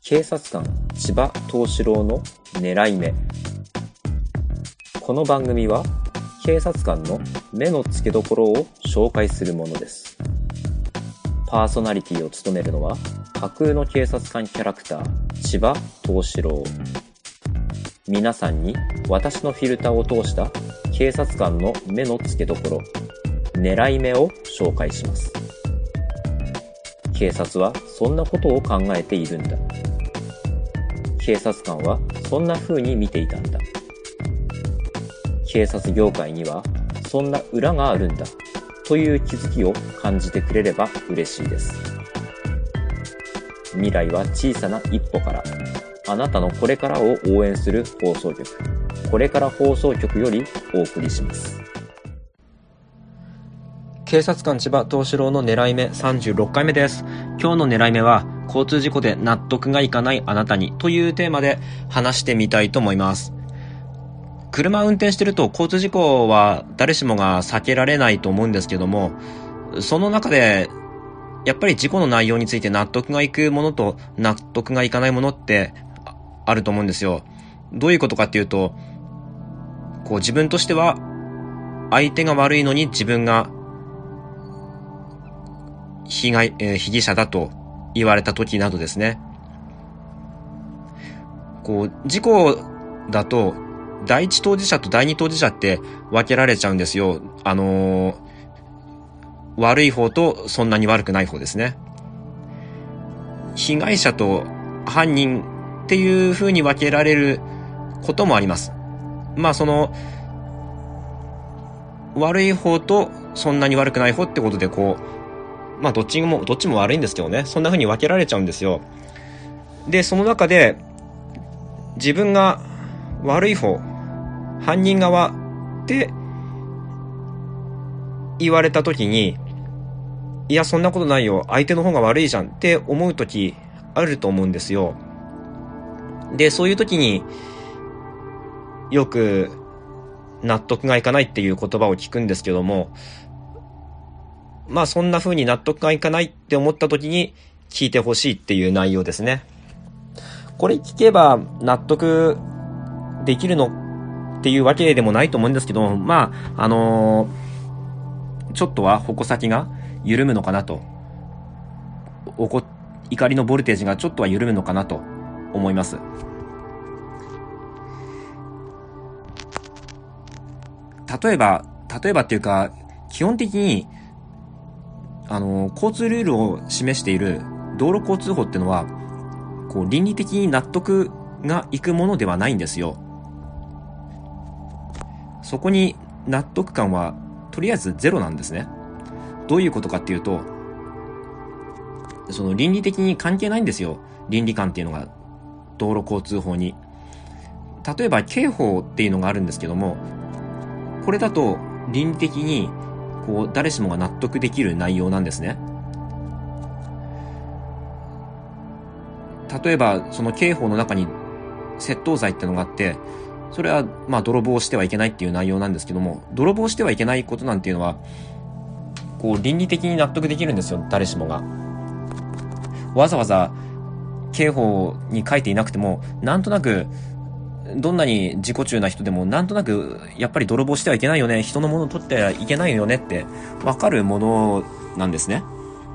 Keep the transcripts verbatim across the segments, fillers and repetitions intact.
警察官千葉東四郎の狙い目。この番組は警察官の目の付けどころを紹介するものです。パーソナリティを務めるのは架空の警察官キャラクター千葉東四郎。皆さんに私のフィルターを通した警察官の目の付けどころ、狙い目を紹介します。警察はそんなことを考えているんだ。警察官はそんな風に見ていたんだ。警察業界にはそんな裏があるんだという気づきを感じてくれれば嬉しいです。未来は小さな一歩から。あなたのこれからを応援する放送局、これから放送局よりお送りします。 警察官千葉東四郎の狙い目さんじゅうろっかいめです。今日の狙い目は交通事故で納得がいかないあなたにというテーマで話してみたいと思います。車を運転してると交通事故は誰しもが避けられないと思うんですけども、その中でやっぱり事故の内容について納得がいくものと納得がいかないものってあると思うんですよ。どういうことかっていうと、こう自分としては相手が悪いのに自分が被害、えー、被疑者だと言われた時などですね。こう事故だと第一当事者と第二当事者って分けられちゃうんですよ。あのー、悪い方とそんなに悪くない方ですね。被害者と犯人っていう風に分けられることもあります。まあその悪い方とそんなに悪くない方ってことでこうまあどっちもどっちも悪いんですけどね、そんな風に分けられちゃうんですよ。でその中で自分が悪い方、犯人側って言われた時に、いやそんなことないよ、相手の方が悪いじゃんって思う時あると思うんですよ。でそういう時によく納得がいかないっていう言葉を聞くんですけども、まあそんな風に納得がいかないって思った時に聞いてほしいっていう内容ですね。これ聞けば納得できるのっていうわけでもないと思うんですけど、まああのー、ちょっとは矛先が緩むのかなと、おこ怒りのボルテージがちょっとは緩むのかなと思います。例えば例えばっていうか基本的にあの交通ルールを示している道路交通法ってのはこう倫理的に納得がいくものではないんですよ。そこに納得感はとりあえずゼロなんですね。どういうことかっていうと、その倫理的に関係ないんですよ、倫理観っていうのが道路交通法に。例えば刑法っていうのがあるんですけども、これだと倫理的にこう誰しもが納得できる内容なんですね。例えばその刑法の中に窃盗罪ってのがあって、それはまあ泥棒してはいけないっていう内容なんですけども、泥棒してはいけないことなんていうのはこう倫理的に納得できるんですよ、誰しもが。わざわざ刑法に書いていなくても、なんとなくどんなに自己中な人でもなんとなくやっぱり泥棒してはいけないよね、人のものを取ってはいけないよねって分かるものなんですね。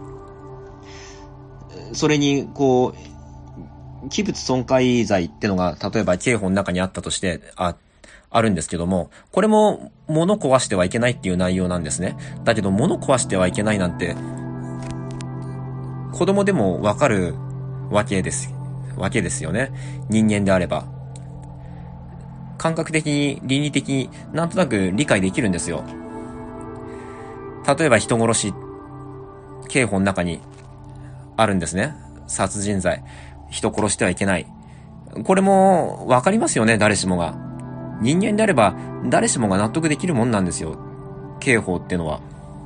それにこう器物損壊罪ってのが例えば刑法の中にあったとしてああるんですけども、これも物壊してはいけないっていう内容なんですね。だけど物壊してはいけないなんて子供でも分かるわけですわけですよね。人間であれば感覚的に倫理的になんとなく理解できるんですよ。例えば人殺し、刑法の中にあるんですね。殺人罪、人殺してはいけない。これもわかりますよね、誰しもが。人間であれば誰しもが納得できるもんなんですよ、刑法ってのは。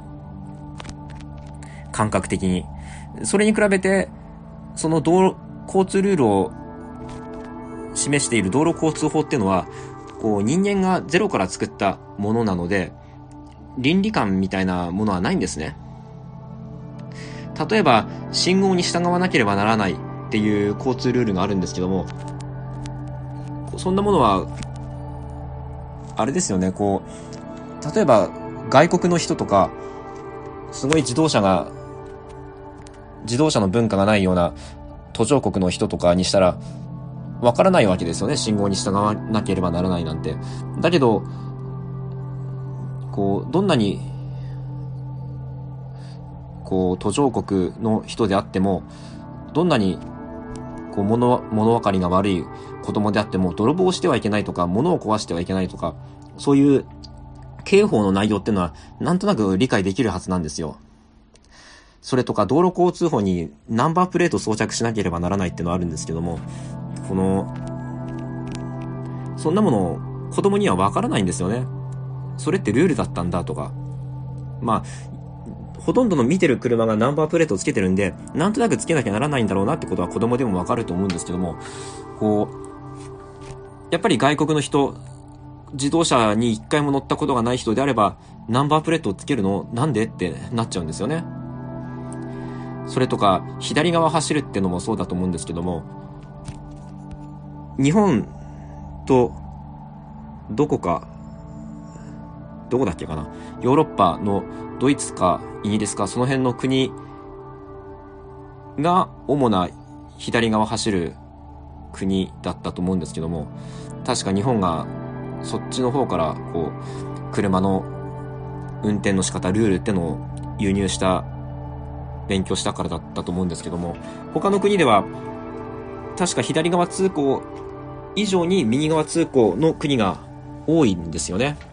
感覚的に。それに比べてその道路交通ルールを示している道路交通法っていうのはこう人間がゼロから作ったものなので、倫理観みたいなものはないんですね。例えば信号に従わなければならないっていう交通ルールがあるんですけども、そんなものはあれですよね。こう例えば外国の人とかすごい自動車が自動車の文化がないような途上国の人とかにしたらわからないわけですよね。信号に従わなければならないなんて。だけどこうどんなにこう途上国の人であっても、どんなにこう物物分かりが悪い子供であっても、泥棒してはいけないとか物を壊してはいけないとか、そういう刑法の内容っていうのはなんとなく理解できるはずなんですよ。それとか道路交通法にナンバープレート装着しなければならないっていうのはあるんですけども、このそんなもの子供には分からないんですよね。それってルールだったんだとか、まあほとんどの見てる車がナンバープレートをつけてるんで、なんとなくつけなきゃならないんだろうなってことは子供でも分かると思うんですけども、こうやっぱり外国の人、自動車に一回も乗ったことがない人であれば、ナンバープレートをつけるのなんでってなっちゃうんですよね。それとか左側走るってのもそうだと思うんですけども、日本とどこかどこだっけかな、ヨーロッパのドイツかイギリスかその辺の国が主な左側走る国だったと思うんですけども、確か日本がそっちの方からこう車の運転の仕方、ルールってのを輸入した勉強したからだったと思うんですけども、他の国では確か左側通行以上に右側通行の国が多いんですよね。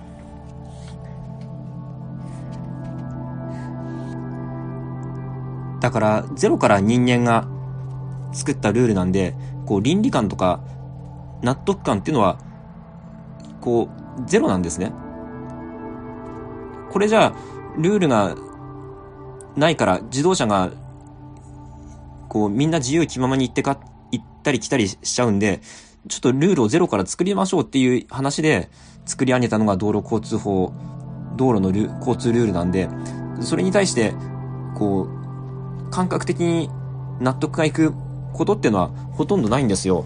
だからゼロから人間が作ったルールなんで、こう倫理観とか納得感っていうのはこうゼロなんですね。これじゃあルールがないから自動車がこうみんな自由気ままに行ってか行ったり来たりしちゃうんで、ちょっとルールをゼロから作りましょうっていう話で作り上げたのが道路交通法、道路のル交通ルールなんで、それに対してこう感覚的に納得がいくことっていうのはほとんどないんですよ。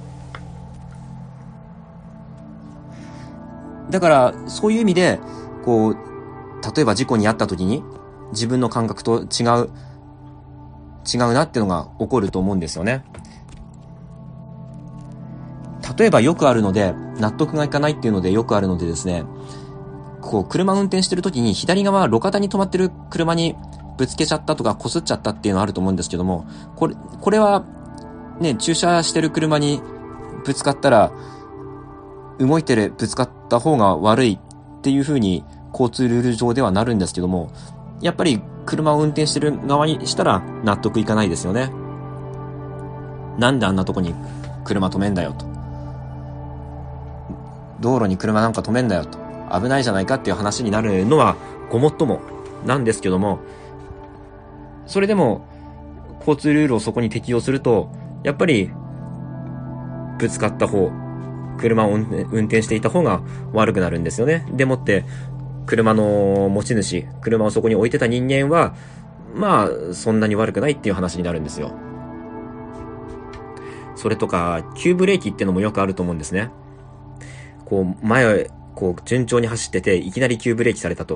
だからそういう意味でこう例えば事故に遭った時に自分の感覚と違う違うなっていうのが起こると思うんですよね。例えばよくあるので、納得がいかないっていうのでよくあるのでですね、こう車運転してる時に左側路肩に止まってる車にぶつけちゃったとか擦っちゃったっていうのはあると思うんですけども、これこれはね、駐車してる車にぶつかったら動いてるぶつかった方が悪いっていう風に交通ルール上ではなるんですけども、やっぱり車を運転してる側にしたら納得いかないですよね。なんであんなとこに車止めんだよと、道路に車なんか止めんだよと、危ないじゃないかっていう話になるのはごもっともなんですけども、それでも交通ルールをそこに適用すると、やっぱりぶつかった方、車を運転していた方が悪くなるんですよね。でもって車の持ち主、車をそこに置いてた人間はまあそんなに悪くないっていう話になるんですよ。それとか急ブレーキってのもよくあると思うんですね。こう前へこう順調に走ってていきなり急ブレーキされたと。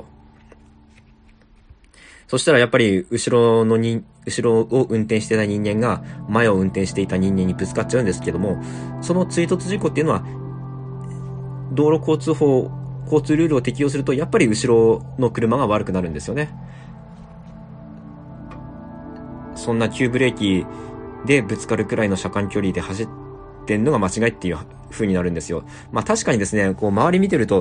そしたらやっぱり後ろのに後ろを運転していた人間が前を運転していた人間にぶつかっちゃうんですけども、その追突事故っていうのは道路交通法交通ルールを適用するとやっぱり後ろの車が悪くなるんですよね。そんな急ブレーキでぶつかるくらいの車間距離で走ってんのが間違いっていう風になるんですよ。まあ確かにですね、こう周り見てると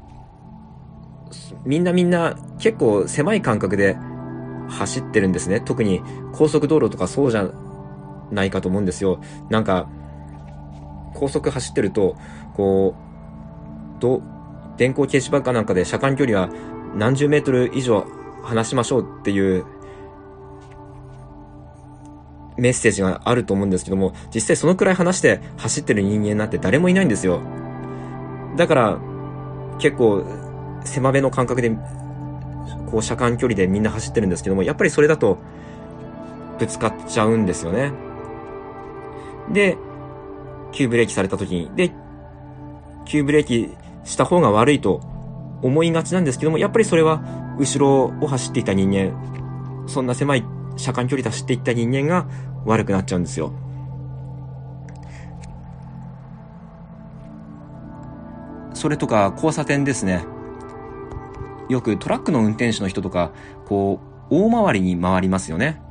みんなみんな結構狭い間隔で走ってるんですね。特に高速道路とかそうじゃないかと思うんですよ。なんか高速走ってるとこうど電光掲示板かなんかで車間距離は何十メートル以上離しましょうっていうメッセージがあると思うんですけども、実際そのくらい離して走ってる人間なんて誰もいないんですよ。だから結構狭めの間隔でこう車間距離でみんな走ってるんですけども、やっぱりそれだとぶつかっちゃうんですよね。 で、急ブレーキされた時に、で、急ブレーキした方が悪いと思いがちなんですけども、やっぱりそれは後ろを走っていた人間、そんな狭い車間距離で走っていった人間が悪くなっちゃうんですよ。それとか交差点ですね。よくトラックの運転手の人とか、こう、大回りに回りますよね。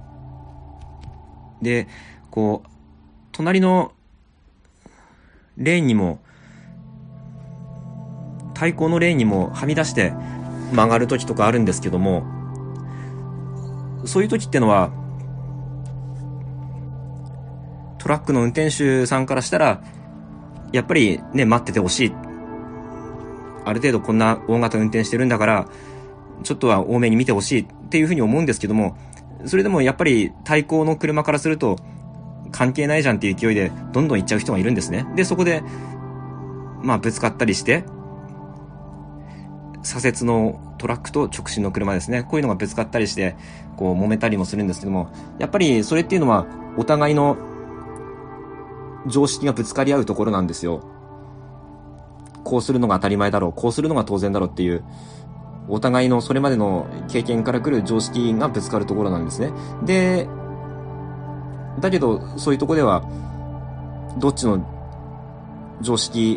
で、こう、隣のレーンにも、対向のレーンにもはみ出して曲がる時とかあるんですけども、そういう時ってのは、トラックの運転手さんからしたら、やっぱりね、待っててほしい。ある程度こんな大型運転してるんだから、ちょっとは多めに見てほしいっていうふうに思うんですけども、それでもやっぱり対向の車からすると、関係ないじゃんっていう勢いでどんどん行っちゃう人がいるんですね。で、そこで、まあぶつかったりして、左折のトラックと直進の車ですね。こういうのがぶつかったりして、こう揉めたりもするんですけども、やっぱりそれっていうのはお互いの常識がぶつかり合うところなんですよ。こうするのが当たり前だろう、こうするのが当然だろうっていう、お互いのそれまでの経験から来る常識がぶつかるところなんですね。で、だけどそういうところでは、どっちの常識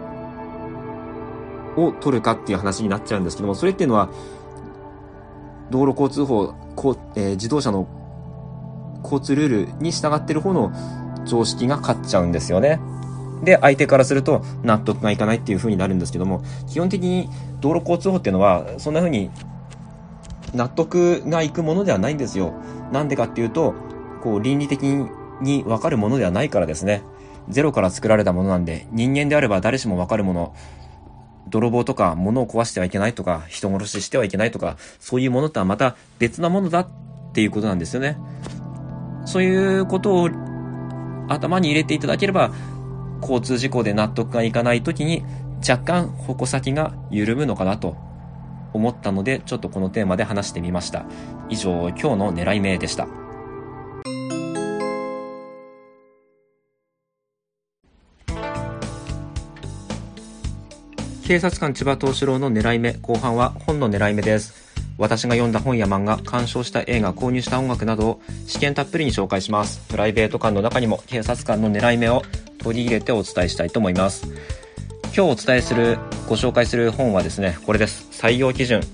を取るかっていう話になっちゃうんですけども、それっていうのは、道路交通法、こうえー、自動車の交通ルールに従っている方の常識が勝っちゃうんですよね。で、相手からすると納得がいかないっていう風になるんですけども、基本的に道路交通法っていうのは、そんな風に納得がいくものではないんですよ。なんでかっていうと、こう倫理的に分かるものではないからですね。ゼロから作られたものなんで、人間であれば誰しも分かるもの、泥棒とか物を壊してはいけないとか、人殺ししてはいけないとか、そういうものとはまた別なものだっていうことなんですよね。そういうことを頭に入れていただければ、交通事故で納得がいかないときに若干矛先が緩むのかなと思ったので、ちょっとこのテーマで話してみました。以上、今日の狙い目でした。警察官千葉東四郎の狙い目、後半は本の狙い目です。私が読んだ本や漫画、鑑賞した映画、購入した音楽などを知見たっぷりに紹介します。プライベート感の中にも警察官の狙い目を取り入れてお伝えしたいと思います。今日お伝えする、ご紹介する本はですね、これです。採用基準。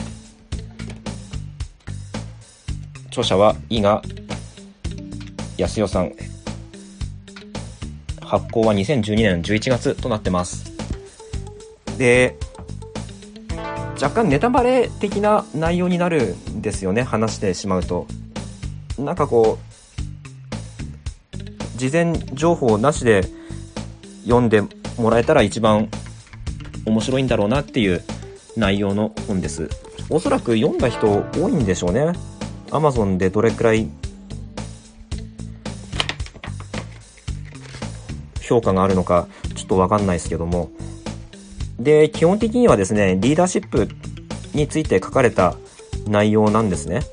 著者は伊賀康代さん。発行はにせんじゅうにねんじゅういちがつとなってます。で、若干ネタバレ的な内容になるんですよね、話してしまうと。なんかこう、事前情報なしで読んでもらえたら一番面白いんだろうなっていう内容の本です。おそらく読んだ人多いんでしょうね。Amazon でどれくらい評価があるのかちょっとわかんないですけども、で、基本的にはですね、リーダーシップについて書かれた内容なんですね。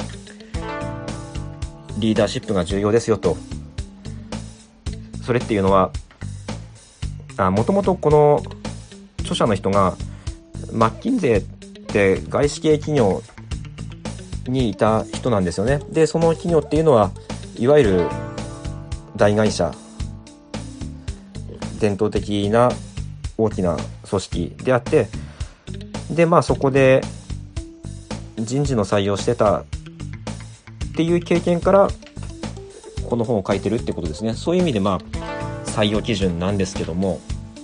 リーダーシップが重要ですよと。それっていうのは、あ、もともとこの著者の人がマッキンゼーって外資系企業にいた人なんですよね。で、その企業っていうのはいわゆる大会社、伝統的な大きな組織であって、で、まあそこで人事の採用してたっていう経験からこの本を書いてるってことですね。そういう意味でまあ採用基準なんですけども、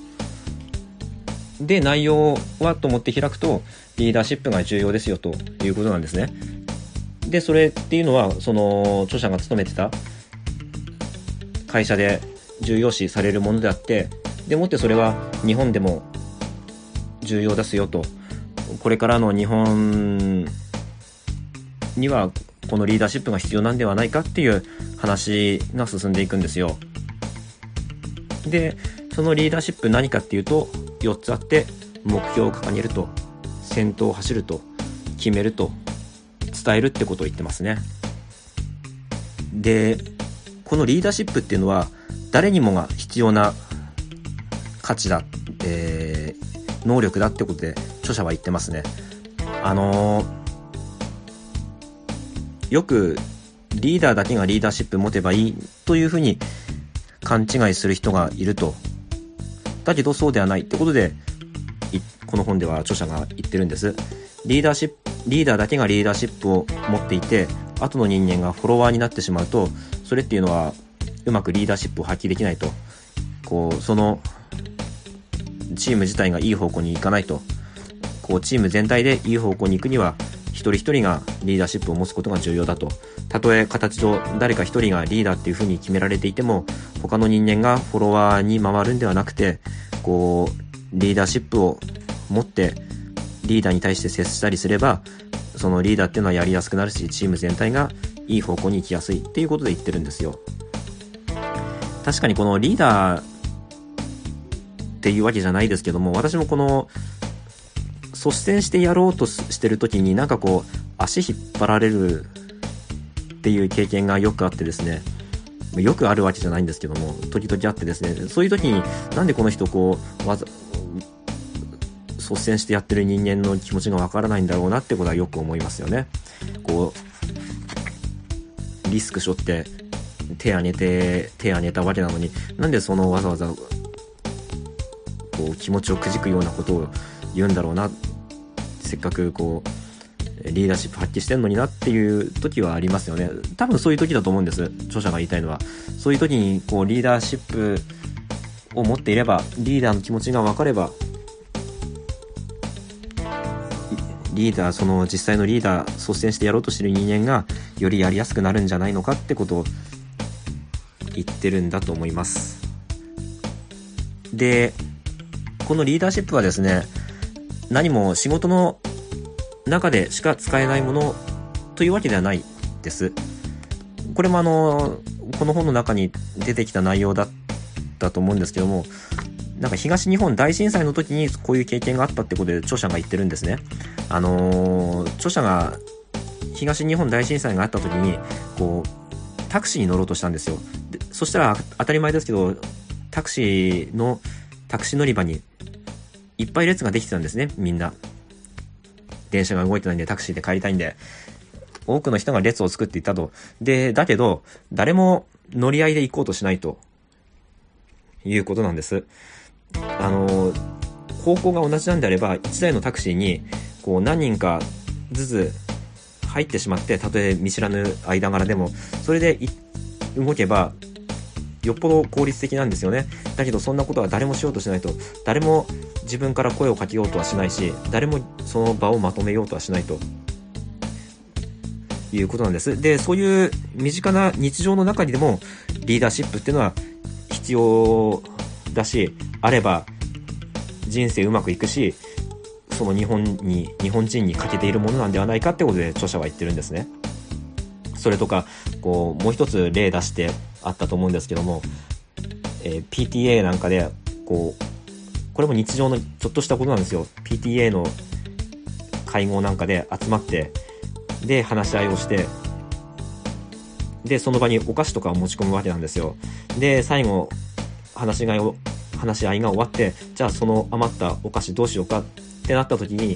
で、内容はと思って開くと、リーダーシップが重要ですよということなんですね。で、それっていうのはその著者が勤めてた会社で重要視されるものであって、でもってそれは日本でも重要ですよと、これからの日本にはこのリーダーシップが必要なんではないかっていう話が進んでいくんですよ。で、そのリーダーシップ何かっていうとよっつあって、目標を掲げると、先頭を走ると、決めると、伝えるってことを言ってますね。で、 このリーダーシップっていうのは誰にもが必要な価値だ、えー、能力だってことで著者は言ってますね。あのー、よくリーダーだけがリーダーシップ持てばいいというふうに勘違いする人がいると。だけどそうではないってことでこの本では著者が言ってるんです。リーダーシップリーダーだけがリーダーシップを持っていて後の人間がフォロワーになってしまうと、それっていうのはうまくリーダーシップを発揮できないと、こうそのチーム自体がいい方向に行かないと、こうチーム全体でいい方向に行くには一人一人がリーダーシップを持つことが重要だと。たとえ形上誰か一人がリーダーっていうふうに決められていても、他の人間がフォロワーに回るんではなくて、こうリーダーシップを持ってリーダーに対して接したりすれば、そのリーダーっていうのはやりやすくなるし、チーム全体がいい方向に行きやすいっていうことで言ってるんですよ。確かにこのリーダーっていうわけじゃないですけども、私もこの率先してやろうとしてる時になんかこう足引っ張られるっていう経験がよくあってですね、よくあるわけじゃないんですけども、時々あってですね、そういう時になんでこの人こうわざ率先してやってる人間の気持ちがわからないんだろうなってことはよく思いますよね。こうリスク背負って手挙げて手挙げたわけなのに、なんでそのわざわざこう気持ちをくじくようなことを言うんだろうな、せっかくこうリーダーシップ発揮してんのになっていう時はありますよね。多分そういう時だと思うんです。著者が言いたいのは、そういう時にこうリーダーシップを持っていれば、リーダーの気持ちが分かれば、リーダーその実際のリーダー率先してやろうとしている人間がよりやりやすくなるんじゃないのかってことを言ってるんだと思います。で、このリーダーシップはですね、何も仕事の中でしか使えないものというわけではないです。これもあのこの本の中に出てきた内容だったと思うんですけども、なんか東日本大震災の時にこういう経験があったってことで著者が言ってるんですね。あのー、著者が東日本大震災があった時にこうタクシーに乗ろうとしたんですよ。でそしたら当たり前ですけど、タクシーのタクシー乗り場にいっぱい列ができてたんですね。みんな電車が動いてないんでタクシーで帰りたいんで、多くの人が列を作っていったと。でだけど誰も乗り合いで行こうとしないということなんです。あの方向が同じなんであればいちだいのタクシーにこう何人かずつ入ってしまって、たとえ見知らぬ間柄でもそれで動けばよっぽど効率的なんですよね。だけどそんなことは誰もしようとしないと。誰も自分から声をかけようとはしないし、誰もその場をまとめようとはしないということなんです。で、そういう身近な日常の中にでもリーダーシップっていうのは必要だし、あれば人生うまくいくし、その日本に日本人に欠けているものなんではないかってことで著者は言ってるんですね。それとかこうもう一つ例出してあったと思うんですけども、えー、ピーティーエー なんかでこうこれも日常のちょっとしたことなんですよ。 ピーティーエー の会合なんかで集まってで話し合いをして、でその場にお菓子とかを持ち込むわけなんですよ。で最後話し合いを話し合いが終わって、じゃあその余ったお菓子どうしようかってなった時に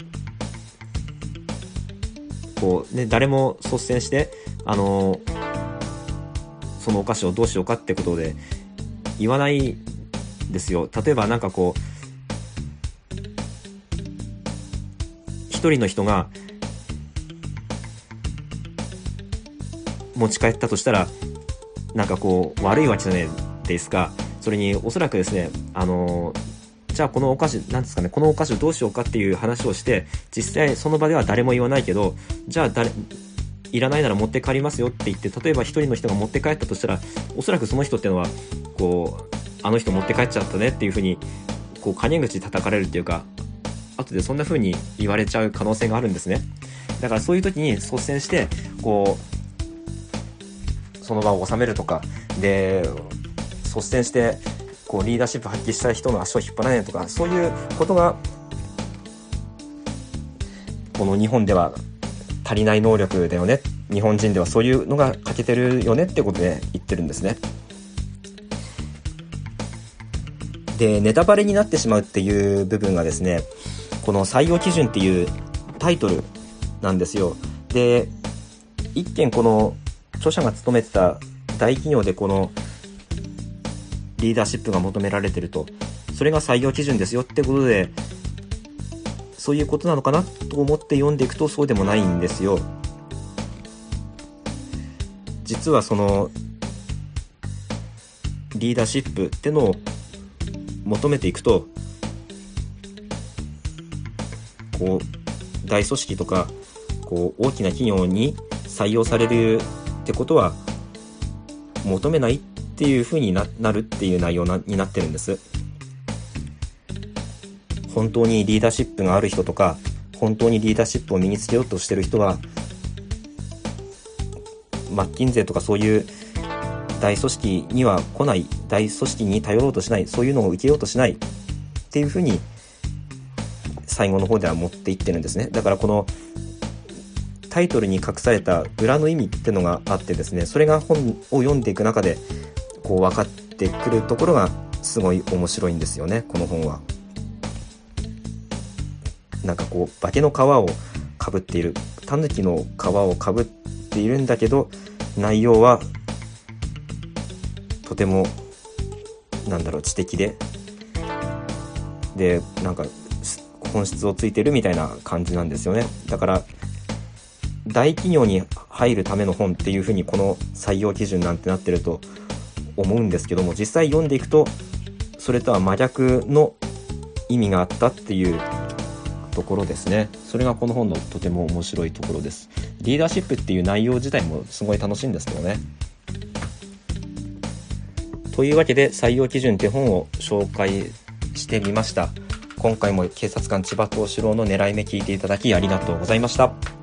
こう、ね、誰も率先してあのー、そのお菓子をどうしようかってことで言わないですよ。例えばなんかこう一人の人が持ち帰ったとしたらなんかこう悪いわけじゃないですか。それにおそらくですね、あのじゃあこのお菓子なんですかね、このお菓子をどうしようかっていう話をして、実際その場では誰も言わないけど、じゃあ誰いらないなら持って帰りますよって言って、例えば一人の人が持って帰ったとしたら、おそらくその人っていうのはこうあの人持って帰っちゃったねっていう風にこう陰口叩かれるっていうか、後でそんな風に言われちゃう可能性があるんですね。だからそういう時に率先してこうその場を収めるとかで、率先してこうリーダーシップ発揮したい人の足を引っ張らないとか、そういうことがこの日本では足りない能力だよねっ日本人ではそういうのが欠けてるよねってことで言ってるんですね。で、ネタバレになってしまうっていう部分がですね、この採用基準っていうタイトルなんですよ。で、一見この著者が勤めてた大企業でこのリーダーシップが求められてると、それが採用基準ですよってことで、そういうことなのかなと思って読んでいくとそうでもないんですよ。実はそのリーダーシップってのを求めていくと、こう大組織とかこう大きな企業に採用されるってことは求めないっていう風に な, なるっていう内容なになってるんです。本当にリーダーシップがある人とか、本当にリーダーシップを身につけようとしてる人は、マッキンゼーとかそういう大組織には来ない、大組織に頼ろうとしない、そういうのを受けようとしないっていう風に最後の方では持っていってるんですね。だからこのタイトルに隠された裏の意味ってのがあってですね、それが本を読んでいく中でこう分かってくるところがすごい面白いんですよね、この本は。なんかこう化けの皮をかぶっている、タヌキの皮をかぶっているんだけど、内容はとてもなんだろう知的で、でなんか本質をついてるみたいな感じなんですよね。だから大企業に入るための本っていう風にこの採用基準なんてなってると思うんですけども、実際読んでいくとそれとは真逆の意味があったっていうところですね。それがこの本のとても面白いところです。リーダーシップっていう内容自体もすごい楽しいんですけどね。というわけで採用基準って本を紹介してみました。今回も警察官千葉東四郎の狙い目聞いていただきありがとうございました。